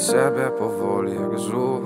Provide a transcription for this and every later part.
siebie powoli jak żółw.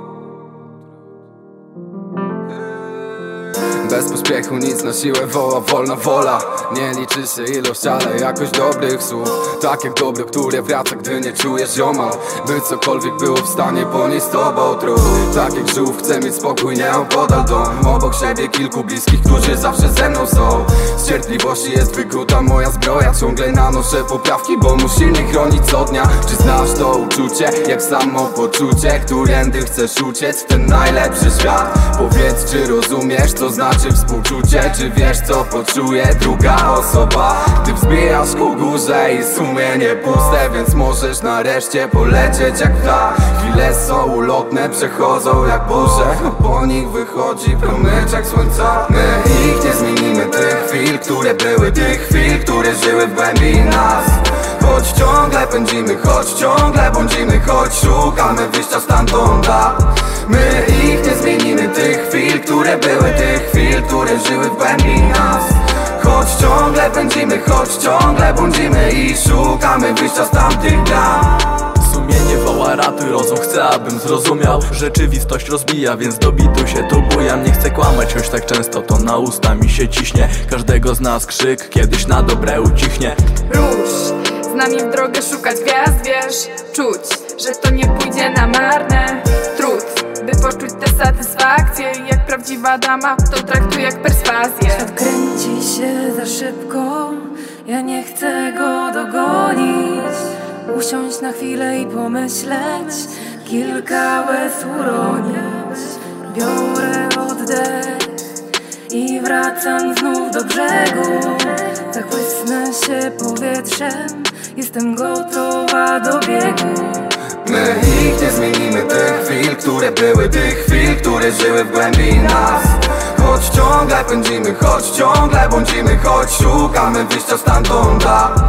Bez pośpiechu nic na siłę woła, wolna wola. Nie liczy się ilość, ale jakość dobrych słów. Tak jak dobro, które wraca, gdy nie czujesz ziomal. By cokolwiek było w stanie ponieść z tobą trud. Tak jak żółw, chcę mieć spokój, nie opodal dom. Obok siebie kilku bliskich, którzy zawsze ze mną są. Z cierpliwości jest wykuta moja zbroja. Ciągle nanoszę poprawki, bo musi mnie chronić co dnia. Czy znasz to uczucie, jak samopoczucie, którędy chcesz uciec w ten najlepszy świat? Powiedz, czy rozumiesz, co znaczy współczucie? Czy wiesz, co poczuje druga osoba? Gdy wzbijasz ku górze i sumienie puste, więc możesz nareszcie polecieć jak ptak. Chwile są ulotne, przechodzą jak burze, a po nich wychodzi promyczek słońca. My ich nie zmienimy, tych chwil, które były, tych chwil, które żyły w głębi nas. Choć ciągle pędzimy, choć ciągle błądzimy, choć szukamy wyjścia stamtąd. My ich nie zmienimy, tych chwil, które były, tych chwil, które żyły w głębi nas. Choć ciągle pędzimy, choć ciągle błądzimy i szukamy wyjścia z tamtych bram. Sumienie woła, ratuj rozum, chcę abym zrozumiał. Rzeczywistość rozbija, więc do bitu się tu bujam. Nie chcę kłamać, choć tak często to na usta mi się ciśnie. Każdego z nas krzyk kiedyś na dobre ucichnie. Rusz z nami w drogę szukać gwiazd, wiesz, czuć, że to nie pójdzie na marne trud, by poczuć tę satysfakcję. Jak prawdziwa dama to traktuj jak perswazję. Świat kręci się za szybko, ja nie chcę go dogonić. Usiąść na chwilę i pomyśleć, kilka łez uronić. Biorę oddech i wracam znów do brzegu. Zachłysnę się powietrzem, jestem gotowa do biegu. My ich nie zmienimy, tych chwil, które były, tych chwil, które żyły w głębi nas. Choć ciągle pędzimy, choć ciągle błądzimy, choć szukamy wyjścia stamtąd.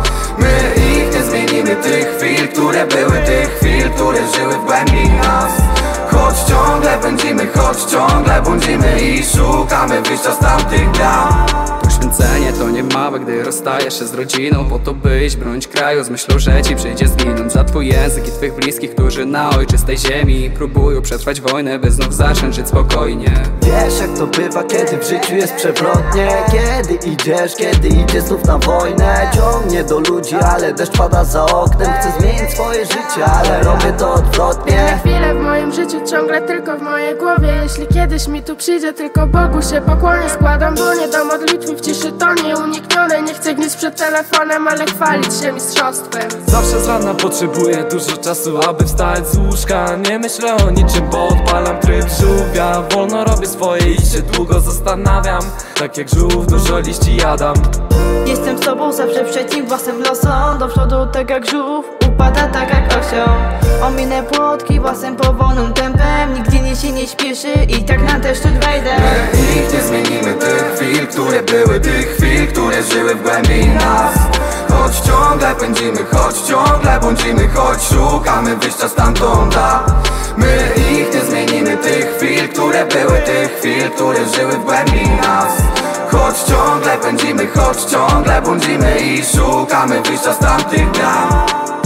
My ich nie zmienimy, tych chwil, które były, tych chwil, które żyły w głębi nas. Choć ciągle pędzimy, choć ciągle błądzimy i szukamy wyjścia z tamtych bram. Poświęcenie to nie małe, gdy rozstajesz się z rodziną. Po to byś bronić kraju, z myślą, że ci przyjdzie zginąć. Za twój język i twych bliskich, którzy na ojczystej ziemi próbują przetrwać wojnę, by znów zacząć żyć spokojnie. Wiesz jak to bywa, kiedy w życiu jest przewrotnie. Kiedy idziesz znów na wojnę. Ciągnie do ludzi, ale deszcz pada za oknem. Chcę zmienić swoje życie, ale robię to odwrotnie. Chwile w moim życiu ciągle tylko w mojej głowie. Jeśli kiedyś mi tu przyjdzie, tylko Bogu się pokłonię. Składam dłonie do modlitwy w ciszy, to nieuniknione. Nie chcę gnieść przed telefonem, ale chwalić się mistrzostwem. Zawsze z rana potrzebuję dużo czasu, aby wstać z łóżka. Nie myślę o niczym, bo odpalam tryb żółwia. Wolno robię swoje i się długo zastanawiam. Tak jak żółw, dużo liści jadam. Jestem z tobą zawsze przeciw własnym losom. Do przodu tak jak żółw, upada tak jak osioł. Ominę płotki własnym powolnym tempem. Nigdzie się nie śpieszy i tak na też tu wejdę. My ich nie zmienimy, tych chwil, które były, tych chwil, które żyły w głębi nas. Choć ciągle pędzimy, choć ciągle błądzimy, choć szukamy wyjścia stamtąd. My ich nie zmienimy, tych chwil, które były, tych chwil, które żyły w głębi nas. Choć ciągle pędzimy, choć ciągle błądzimy i szukamy wyjścia z tamtych bram.